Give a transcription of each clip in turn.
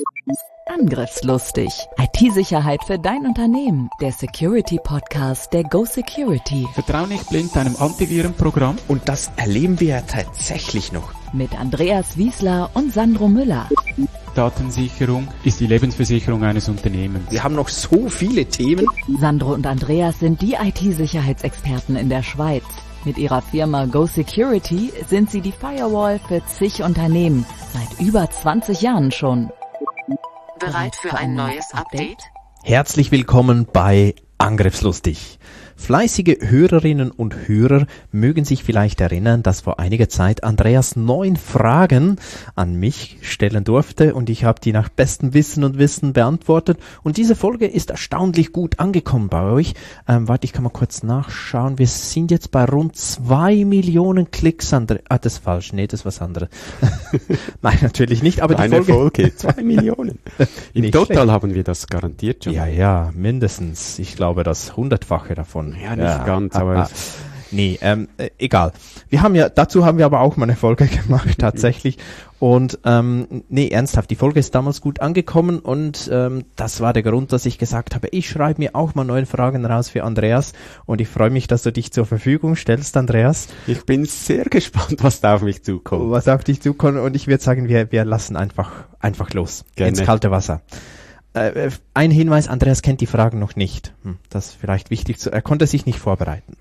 Angriffslustig. IT-Sicherheit für dein Unternehmen. Der Security-Podcast der Go Security. Vertrau nicht blind deinem Antivirenprogramm. Und das erleben wir ja tatsächlich noch. Mit Andreas Wiesler und Sandro Müller. Datensicherung ist die Lebensversicherung eines Unternehmens. Wir haben noch so viele Themen. Sandro und Andreas sind die IT-Sicherheitsexperten in der Schweiz. Mit ihrer Firma Go Security sind sie die Firewall für zig Unternehmen. Seit über 20 Jahren schon. Bereit für ein neues Update? Herzlich willkommen bei Angriffslustig. Fleißige Hörerinnen und Hörer mögen sich vielleicht erinnern, dass vor einiger Zeit Andreas 9 Fragen an mich stellen durfte und ich habe die nach bestem Wissen und Wissen beantwortet und diese Folge ist erstaunlich gut angekommen bei euch. Ich kann mal kurz nachschauen. Wir sind jetzt bei rund 2 Millionen Klicks. Das ist falsch. Nee, das ist was anderes. Nein, natürlich nicht. Aber eine die Folge 2 Millionen. Im Total haben wir das garantiert schon. Ja, mindestens. Ich glaube, das 100-fache davon. Ja, nicht ganz, aber... Nee, egal. Dazu haben wir aber auch mal eine Folge gemacht, tatsächlich. Und ernsthaft, die Folge ist damals gut angekommen und das war der Grund, dass ich gesagt habe, ich schreibe mir auch mal 9 Fragen raus für Andreas und ich freue mich, dass du dich zur Verfügung stellst, Andreas. Ich bin sehr gespannt, was da auf mich zukommt. Und ich würde sagen, wir lassen einfach los. Gerne. Ins kalte Wasser. Ein Hinweis, Andreas kennt die Fragen noch nicht. Das ist vielleicht wichtig, er konnte sich nicht vorbereiten.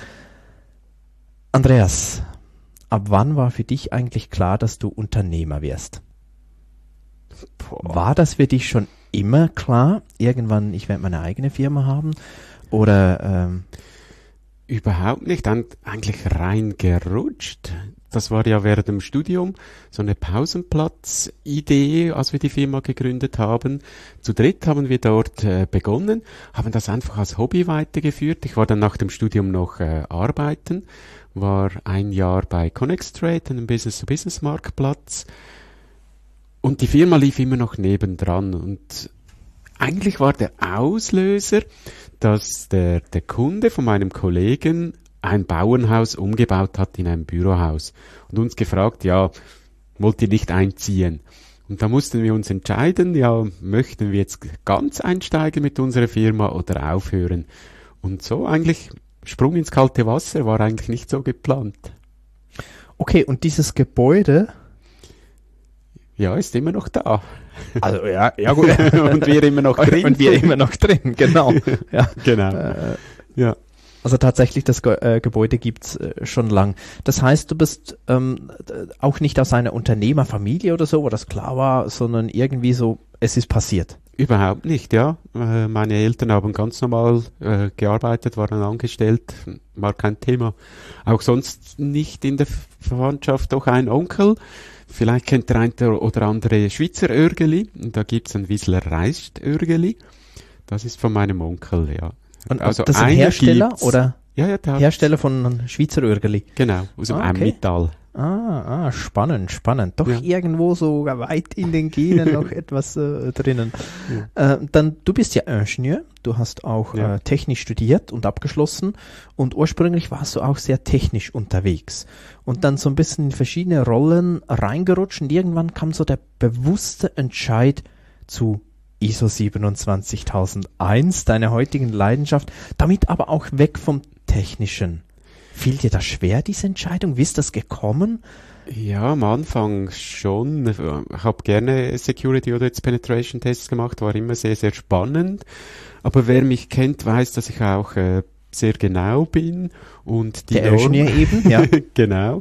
Andreas, ab wann war für dich eigentlich klar, dass du Unternehmer wirst? War das für dich schon immer klar? Irgendwann, ich werde meine eigene Firma haben? Oder? Überhaupt nicht, eigentlich rein gerutscht. Das war ja während dem Studium so eine Pausenplatz-Idee, als wir die Firma gegründet haben. Zu dritt haben wir dort begonnen, haben das einfach als Hobby weitergeführt. Ich war dann nach dem Studium noch arbeiten, war ein Jahr bei Connextrade, einem Business-to-Business-Marktplatz. Und die Firma lief immer noch nebendran. Und eigentlich war der Auslöser, dass der Kunde von meinem Kollegen ein Bauernhaus umgebaut hat in ein Bürohaus und uns gefragt, wollt ihr nicht einziehen? Und da mussten wir uns entscheiden, möchten wir jetzt ganz einsteigen mit unserer Firma oder aufhören? Und so eigentlich Sprung ins kalte Wasser war eigentlich nicht so geplant. Okay, und dieses Gebäude? Ja, ist immer noch da. Also ja gut. Und wir immer noch drin. Und wir immer noch drin, genau. Ja. Genau. Ja. Also tatsächlich, das Gebäude gibt's schon lang. Das heißt, du bist auch nicht aus einer Unternehmerfamilie oder so, wo das klar war, sondern irgendwie so, es ist passiert. Überhaupt nicht, ja. Meine Eltern haben ganz normal gearbeitet, waren angestellt, war kein Thema. Auch sonst nicht in der Verwandtschaft, doch ein Onkel. Vielleicht kennt der eine oder andere Schweizer Örgeli. Und da gibt's ein Wiesler Reist-Örgeli. Das ist von meinem Onkel, ja. Und also das ist ein Hersteller gibt's, oder? Ja, der Hersteller von Schweizer Örgeli. Genau, aus dem Emmental. Spannend. Doch irgendwo so weit in den Genen noch etwas drinnen. Ja. Dann, du bist ja Ingenieur, du hast auch technisch studiert und abgeschlossen und ursprünglich warst du auch sehr technisch unterwegs und dann so ein bisschen in verschiedene Rollen reingerutscht und irgendwann kam so der bewusste Entscheid zu ISO 27001, deine heutigen Leidenschaft, damit aber auch weg vom Technischen. Fiel dir das schwer, diese Entscheidung? Wie ist das gekommen? Ja, am Anfang schon. Ich habe gerne Security oder jetzt Penetration Tests gemacht, war immer sehr, sehr spannend. Aber wer mich kennt, weiß, dass ich auch sehr genau bin. Und die der Ingenieur eben, ja. Genau.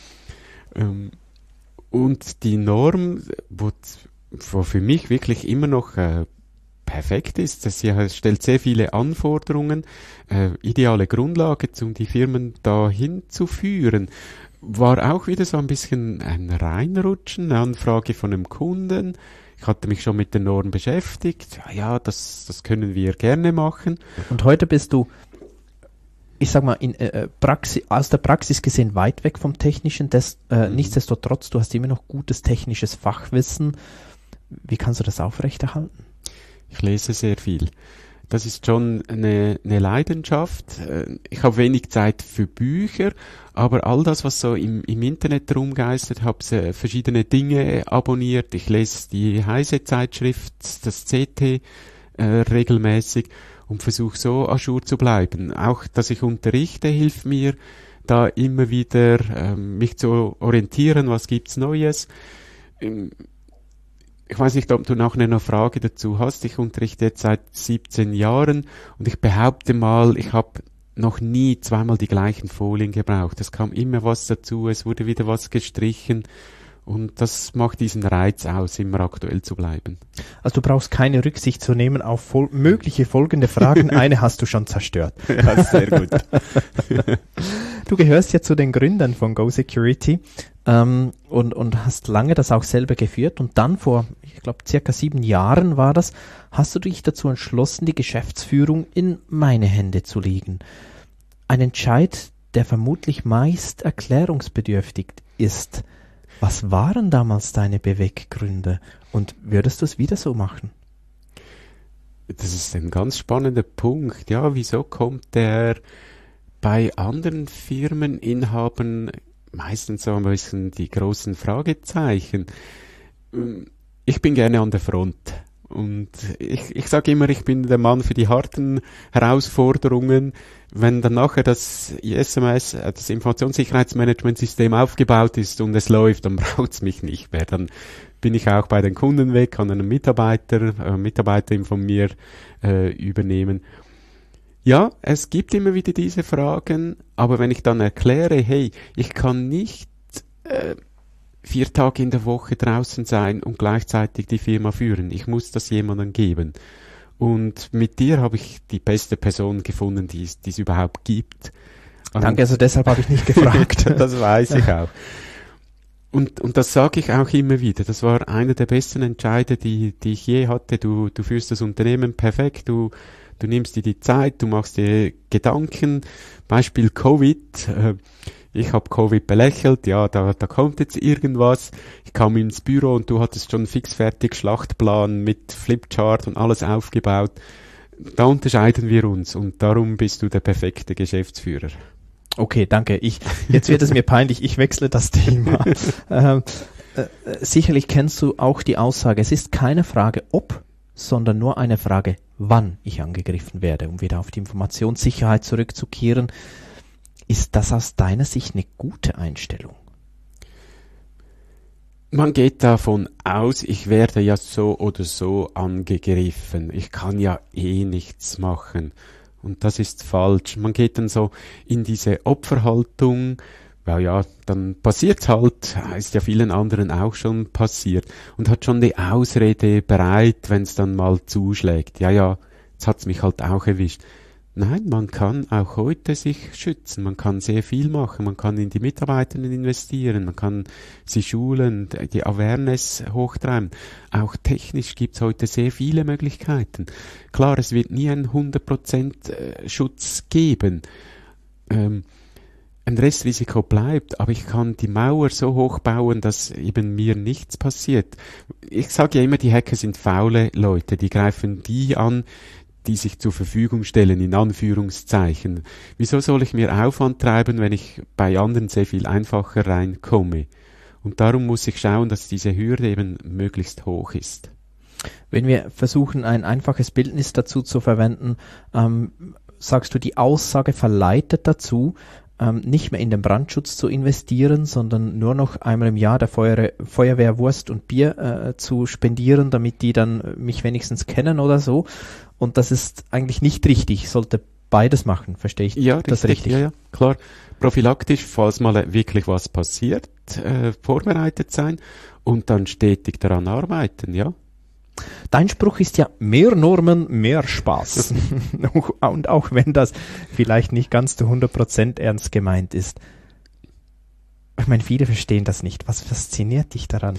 Und die Norm, wo für mich wirklich immer noch perfekt ist, sie stellt sehr viele Anforderungen, ideale Grundlage, um die Firmen dahin zu führen. War auch wieder so ein bisschen ein Reinrutschen, eine Anfrage von einem Kunden. Ich hatte mich schon mit der Norm beschäftigt. Ja, das können wir gerne machen. Und heute bist du, ich sag mal, aus der Praxis gesehen weit weg vom Technischen. Nichtsdestotrotz, du hast immer noch gutes technisches Fachwissen. Wie kannst du das aufrechterhalten? Ich lese sehr viel. Das ist schon eine Leidenschaft. Ich habe wenig Zeit für Bücher, aber all das, was so im Internet rumgeistert, habe verschiedene Dinge abonniert. Ich lese die Heise-Zeitschrift, das CT regelmäßig und versuche so à jour zu bleiben. Auch, dass ich unterrichte, hilft mir, da immer wieder mich zu orientieren, was gibt's Neues. Ich weiß nicht, ob du noch eine Frage dazu hast. Ich unterrichte jetzt seit 17 Jahren und ich behaupte mal, ich habe noch nie zweimal die gleichen Folien gebraucht. Es kam immer was dazu, es wurde wieder was gestrichen und das macht diesen Reiz aus, immer aktuell zu bleiben. Also du brauchst keine Rücksicht zu nehmen auf mögliche folgende Fragen. Eine hast du schon zerstört. Ja, sehr gut. Du gehörst ja zu den Gründern von GoSecurity und hast lange das auch selber geführt und dann vor, ich glaube, circa 7 Jahren war das, hast du dich dazu entschlossen, die Geschäftsführung in meine Hände zu legen. Ein Entscheid, der vermutlich meist erklärungsbedürftig ist. Was waren damals deine Beweggründe und würdest du es wieder so machen? Das ist ein ganz spannender Punkt. Ja, wieso kommt der bei anderen Firmeninhabern meistens so ein bisschen die großen Fragezeichen? Ich bin gerne an der Front. Und ich sage immer, ich bin der Mann für die harten Herausforderungen. Wenn dann nachher das ISMS, das Informationssicherheitsmanagementsystem aufgebaut ist und es läuft, dann braucht's mich nicht mehr. Dann bin ich auch bei den Kunden weg, kann einen Mitarbeiterin von mir übernehmen. Ja, es gibt immer wieder diese Fragen, aber wenn ich dann erkläre, hey, ich kann nicht 4 Tage in der Woche draußen sein und gleichzeitig die Firma führen. Ich muss das jemandem geben. Und mit dir habe ich die beste Person gefunden, die es überhaupt gibt. Danke, also deshalb habe ich nicht gefragt. Das weiß ich auch. Und das sage ich auch immer wieder. Das war einer der besten Entscheide, die ich je hatte. Du führst das Unternehmen perfekt, du nimmst dir die Zeit, du machst dir Gedanken. Beispiel Covid. Ich habe Covid belächelt, ja, da kommt jetzt irgendwas. Ich kam ins Büro und du hattest schon fixfertig Schlachtplan mit Flipchart und alles aufgebaut. Da unterscheiden wir uns und darum bist du der perfekte Geschäftsführer. Okay, danke. Jetzt wird es mir peinlich, ich wechsle das Thema. Sicherlich kennst du auch die Aussage, es ist keine Frage ob, sondern nur eine Frage, wann ich angegriffen werde, um wieder auf die Informationssicherheit zurückzukehren. Ist das aus deiner Sicht eine gute Einstellung? Man geht davon aus, ich werde ja so oder so angegriffen. Ich kann ja eh nichts machen. Und das ist falsch. Man geht dann so in diese Opferhaltung. Ja, dann passiert's halt. Ist ja vielen anderen auch schon passiert. Und hat schon die Ausrede bereit, wenn es dann mal zuschlägt. Ja, jetzt hat's mich halt auch erwischt. Nein, man kann auch heute sich schützen, man kann sehr viel machen, man kann in die Mitarbeitenden investieren, man kann sie schulen, die Awareness hochtreiben. Auch technisch gibt's heute sehr viele Möglichkeiten. Klar, es wird nie einen 100% Schutz geben. Ein Restrisiko bleibt, aber ich kann die Mauer so hoch bauen, dass eben mir nichts passiert. Ich sage ja immer, die Hacker sind faule Leute, die greifen die an, die sich zur Verfügung stellen, in Anführungszeichen. Wieso soll ich mir Aufwand treiben, wenn ich bei anderen sehr viel einfacher reinkomme? Und darum muss ich schauen, dass diese Hürde eben möglichst hoch ist. Wenn wir versuchen, ein einfaches Bildnis dazu zu verwenden, sagst du, die Aussage verleitet dazu, nicht mehr in den Brandschutz zu investieren, sondern nur noch einmal im Jahr der Feuerwehr Wurst und Bier zu spendieren, damit die dann mich wenigstens kennen oder so. Und das ist eigentlich nicht richtig. Ich sollte beides machen, verstehe ich das richtig? Ja, klar. Prophylaktisch, falls mal wirklich was passiert, vorbereitet sein und dann stetig daran arbeiten, ja. Dein Spruch ist ja, mehr Normen, mehr Spaß. Und auch wenn das vielleicht nicht ganz zu 100% ernst gemeint ist. Ich meine, viele verstehen das nicht. Was fasziniert dich daran?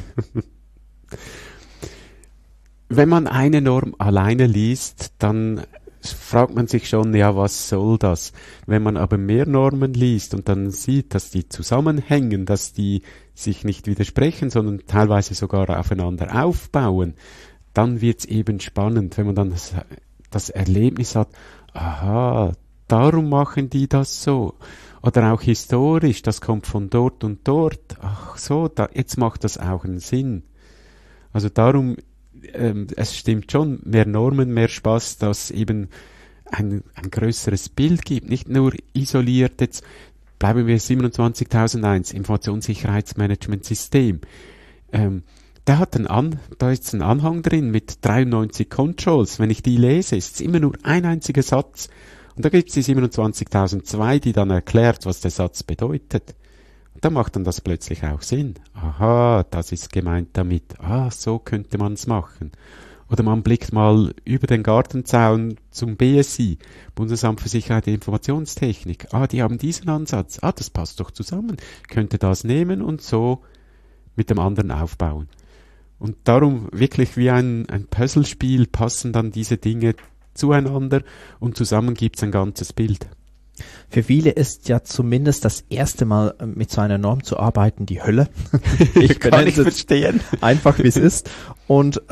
Wenn man eine Norm alleine liest, dann fragt man sich schon, ja, was soll das? Wenn man aber mehr Normen liest und dann sieht, dass die zusammenhängen, dass die sich nicht widersprechen, sondern teilweise sogar aufeinander aufbauen, dann wird's eben spannend, wenn man dann das Erlebnis hat, aha, darum machen die das so. Oder auch historisch, das kommt von dort und dort. Ach so, jetzt macht das auch einen Sinn. Also darum, es stimmt schon, mehr Normen, mehr Spaß, dass eben ein größeres Bild gibt, nicht nur isoliert jetzt, bleiben wir 27001, Informationssicherheitsmanagementsystem. Da ist ein Anhang drin mit 93 Controls. Wenn ich die lese, ist es immer nur ein einziger Satz. Und da gibt es die 27002, die dann erklärt, was der Satz bedeutet. Und da macht dann das plötzlich auch Sinn. Aha, das ist gemeint damit. So könnte man es machen. Oder man blickt mal über den Gartenzaun zum BSI, Bundesamt für Sicherheit und Informationstechnik. Die haben diesen Ansatz. Das passt doch zusammen. Könnte das nehmen und so mit dem anderen aufbauen. Und darum wirklich wie ein Puzzlespiel passen dann diese Dinge zueinander und zusammen gibt's ein ganzes Bild. Für viele ist ja zumindest das erste Mal mit so einer Norm zu arbeiten die Hölle. Ich kann nicht verstehen. Einfach wie es ist. Und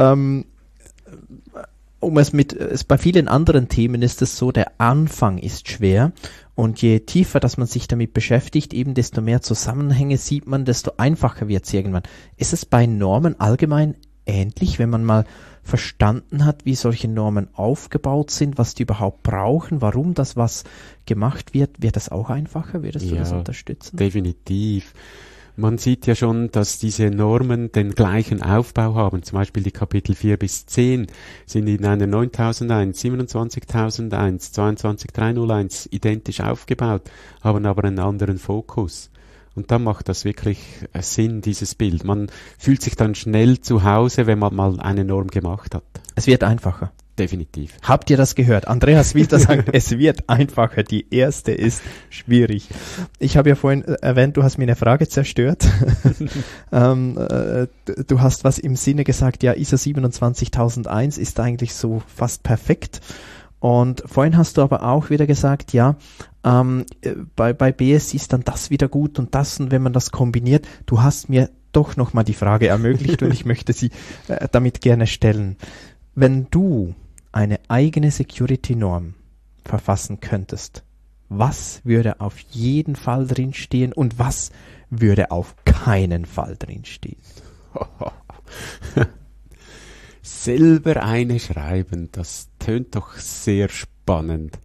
bei vielen anderen Themen ist es so, der Anfang ist schwer und je tiefer, dass man sich damit beschäftigt, eben desto mehr Zusammenhänge sieht man, desto einfacher wird es irgendwann. Ist es bei Normen allgemein ähnlich, wenn man mal verstanden hat, wie solche Normen aufgebaut sind, was die überhaupt brauchen, warum das was gemacht wird, wird das auch einfacher? Würdest du das unterstützen? Definitiv. Man sieht ja schon, dass diese Normen den gleichen Aufbau haben. Zum Beispiel die Kapitel 4 bis 10 sind in einer 9001, 27001, 22301 identisch aufgebaut, haben aber einen anderen Fokus. Und dann macht das wirklich Sinn, dieses Bild. Man fühlt sich dann schnell zu Hause, wenn man mal eine Norm gemacht hat. Es wird einfacher. Definitiv. Habt ihr das gehört? Andreas Wilter sagt, es wird einfacher. Die erste ist schwierig. Ich habe ja vorhin erwähnt, du hast mir eine Frage zerstört. Du hast was im Sinne gesagt, ja, ISO 27001 ist eigentlich so fast perfekt. Und vorhin hast du aber auch wieder gesagt, ja, bei BSI ist dann das wieder gut und das, und wenn man das kombiniert, du hast mir doch nochmal die Frage ermöglicht und ich möchte sie damit gerne stellen. Wenn du eine eigene Security-Norm verfassen könntest, was würde auf jeden Fall drinstehen und was würde auf keinen Fall drinstehen? Selber eine schreiben, das tönt doch sehr spannend.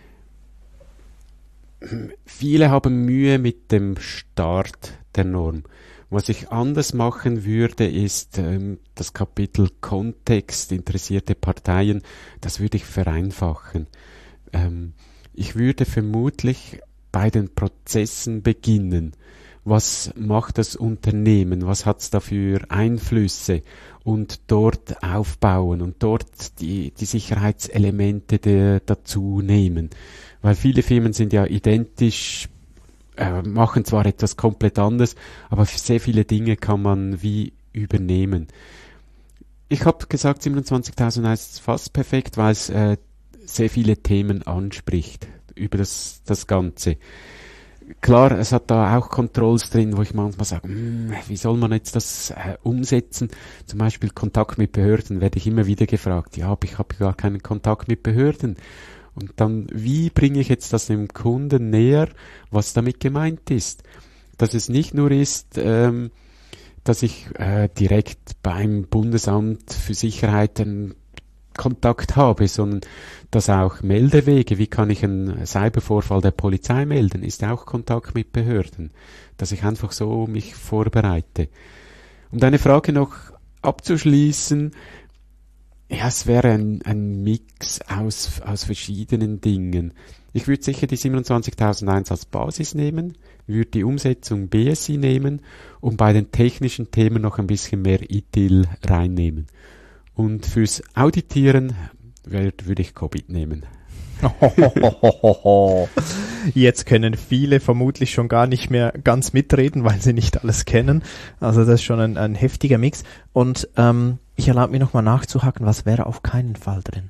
Viele haben Mühe mit dem Start der Norm. Was ich anders machen würde, ist das Kapitel Kontext, interessierte Parteien, das würde ich vereinfachen. Ich würde vermutlich bei den Prozessen beginnen. Was macht das Unternehmen? Was hat es da für Einflüsse? Und dort aufbauen und dort die Sicherheitselemente dazu nehmen. Weil viele Firmen sind ja identisch, machen zwar etwas komplett anderes, aber sehr viele Dinge kann man wie übernehmen. Ich habe gesagt, 27.001 ist fast perfekt, weil es sehr viele Themen anspricht über das Ganze. Klar, es hat da auch Controls drin, wo ich manchmal sage, wie soll man jetzt das umsetzen? Zum Beispiel Kontakt mit Behörden werde ich immer wieder gefragt. Ja, aber ich habe gar keinen Kontakt mit Behörden. Und dann, wie bringe ich jetzt das dem Kunden näher, was damit gemeint ist? Dass es nicht nur ist, dass ich direkt beim Bundesamt für Sicherheit einen Kontakt habe, sondern dass auch Meldewege, wie kann ich einen Cybervorfall der Polizei melden, ist auch Kontakt mit Behörden, dass ich einfach so mich vorbereite. Um deine Frage noch abzuschließen, ja, es wäre ein Mix aus verschiedenen Dingen. Ich würde sicher die 27.001 als Basis nehmen, würde die Umsetzung BSI nehmen und bei den technischen Themen noch ein bisschen mehr ITIL reinnehmen. Und fürs Auditieren würde ich COBIT nehmen. Jetzt können viele vermutlich schon gar nicht mehr ganz mitreden, weil sie nicht alles kennen. Also das ist schon ein heftiger Mix. Und ich erlaube mir nochmal nachzuhaken, was wäre auf keinen Fall drin?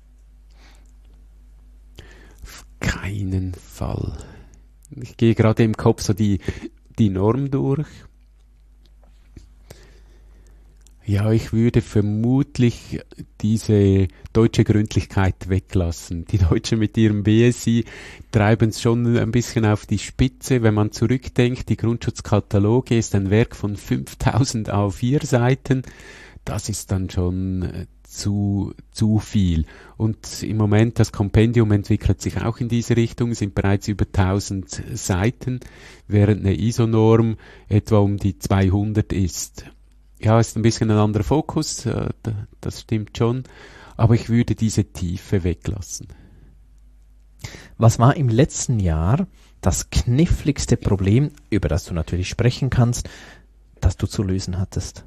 Auf keinen Fall. Ich gehe gerade im Kopf so die Norm durch. Ja, ich würde vermutlich diese deutsche Gründlichkeit weglassen. Die Deutschen mit ihrem BSI treiben es schon ein bisschen auf die Spitze. Wenn man zurückdenkt, die Grundschutzkataloge ist ein Werk von 5000 A4-Seiten. Das ist dann schon zu viel. Und im Moment, das Kompendium entwickelt sich auch in diese Richtung, sind bereits über 1000 Seiten, während eine ISO-Norm etwa um die 200 ist. Ja, ist ein bisschen ein anderer Fokus, das stimmt schon, aber ich würde diese Tiefe weglassen. Was war im letzten Jahr das kniffligste Problem, über das du natürlich sprechen kannst, das du zu lösen hattest?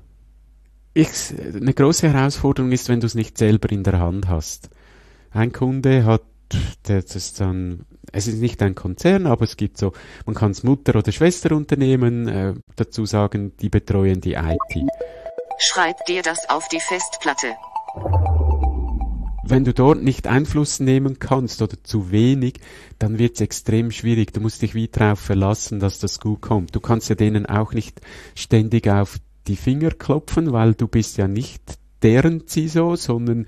Eine große Herausforderung ist, wenn du es nicht selber in der Hand hast. Ein Kunde hat, es ist nicht ein Konzern, aber es gibt so, man kann es Mutter- oder Schwesterunternehmen dazu sagen, die betreuen die IT. Schreib dir das auf die Festplatte. Wenn du dort nicht Einfluss nehmen kannst oder zu wenig, dann wird es extrem schwierig. Du musst dich wie drauf verlassen, dass das gut kommt. Du kannst ja denen auch nicht ständig auf die Finger klopfen, weil du bist ja nicht deren CISO, sondern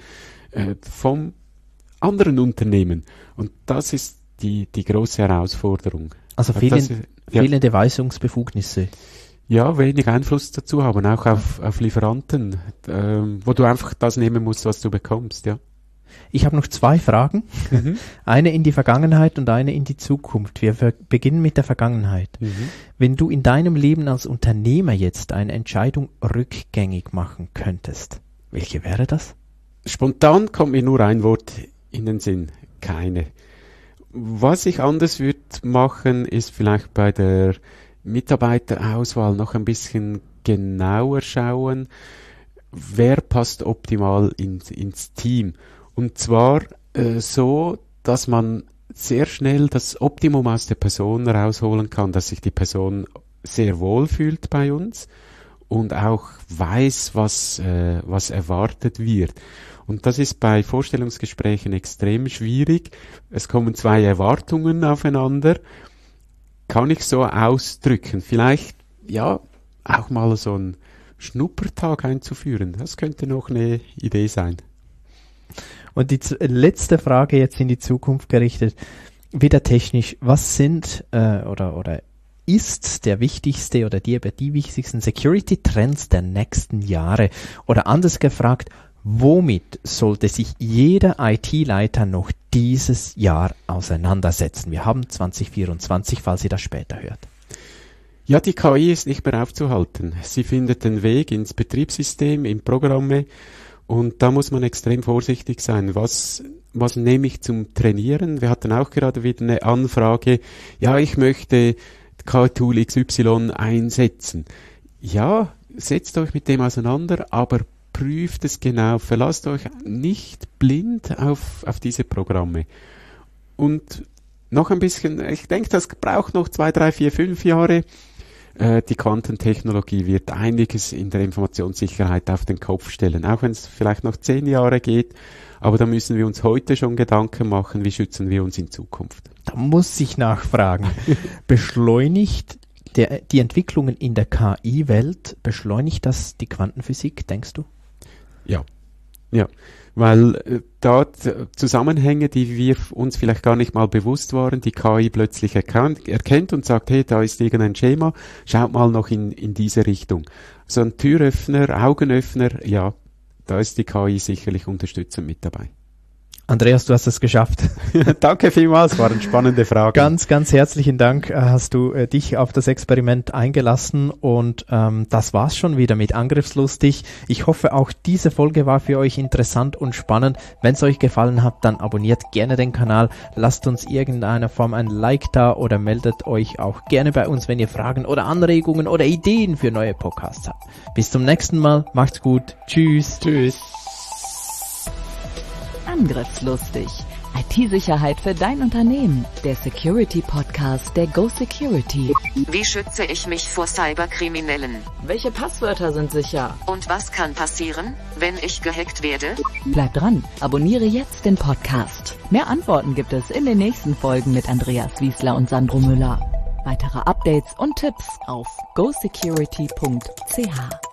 vom anderen Unternehmen. Und das ist die große Herausforderung. Also fehlende Weisungsbefugnisse. Ja, wenig Einfluss dazu haben, auch auf Lieferanten, wo du einfach das nehmen musst, was du bekommst, ja. Ich habe noch 2 Fragen. Eine in die Vergangenheit und eine in die Zukunft. Wir beginnen mit der Vergangenheit. Wenn du in deinem Leben als Unternehmer jetzt eine Entscheidung rückgängig machen könntest, welche wäre das? Spontan kommt mir nur ein Wort in den Sinn. Keine. Was ich anders würde machen, ist vielleicht bei der Mitarbeiterauswahl noch ein bisschen genauer schauen, wer passt optimal ins Team. Und zwar so, dass man sehr schnell das Optimum aus der Person rausholen kann, dass sich die Person sehr wohl fühlt bei uns und auch weiß, was erwartet wird. Und das ist bei Vorstellungsgesprächen extrem schwierig. Es kommen 2 Erwartungen aufeinander. Kann ich so ausdrücken? Vielleicht, ja, auch mal so einen Schnuppertag einzuführen. Das könnte noch eine Idee sein. Und die letzte Frage jetzt in die Zukunft gerichtet, wieder technisch, was sind oder ist der wichtigste oder die wichtigsten Security-Trends der nächsten Jahre? Oder anders gefragt, womit sollte sich jeder IT-Leiter noch dieses Jahr auseinandersetzen? Wir haben 2024, falls ihr das später hört. Ja, die KI ist nicht mehr aufzuhalten. Sie findet den Weg ins Betriebssystem, in Programme. Und da muss man extrem vorsichtig sein. Was nehme ich zum Trainieren? Wir hatten auch gerade wieder eine Anfrage. Ja, ich möchte KI-Tool XY einsetzen. Ja, setzt euch mit dem auseinander, aber prüft es genau. Verlasst euch nicht blind auf diese Programme. Und noch ein bisschen, ich denke, das braucht noch 2, 3, 4, 5 Jahre. Die Quantentechnologie wird einiges in der Informationssicherheit auf den Kopf stellen, auch wenn es vielleicht noch 10 Jahre geht, aber da müssen wir uns heute schon Gedanken machen, wie schützen wir uns in Zukunft. Da muss ich nachfragen. Beschleunigt die Entwicklungen in der KI-Welt, beschleunigt das die Quantenphysik, denkst du? Ja, weil dort Zusammenhänge, die wir uns vielleicht gar nicht mal bewusst waren, die KI plötzlich erkennt und sagt, hey, da ist irgendein Schema, schaut mal noch in diese Richtung. So ein Türöffner, Augenöffner, ja, da ist die KI sicherlich unterstützend mit dabei. Andreas, du hast es geschafft. Danke vielmals, waren spannende Fragen. Ganz, ganz herzlichen Dank, hast du dich auf das Experiment eingelassen und das war's schon wieder mit Angriffslustig. Ich hoffe, auch diese Folge war für euch interessant und spannend. Wenn es euch gefallen hat, dann abonniert gerne den Kanal, lasst uns irgendeiner Form ein Like da oder meldet euch auch gerne bei uns, wenn ihr Fragen oder Anregungen oder Ideen für neue Podcasts habt. Bis zum nächsten Mal, macht's gut, tschüss. Tschüss. Angriffslustig. IT-Sicherheit für dein Unternehmen. Der Security-Podcast der Go Security. Wie schütze ich mich vor Cyberkriminellen? Welche Passwörter sind sicher? Und was kann passieren, wenn ich gehackt werde? Bleib dran, abonniere jetzt den Podcast. Mehr Antworten gibt es in den nächsten Folgen mit Andreas Wiesler und Sandro Müller. Weitere Updates und Tipps auf gosecurity.ch.